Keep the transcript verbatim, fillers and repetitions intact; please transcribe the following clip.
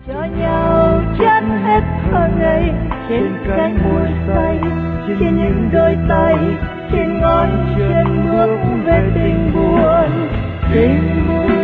cho nhau chán hết thơ ngây trên cánh môi say, trên những đôi tay, trên ngón chân bước về tình buồn, tình buồn.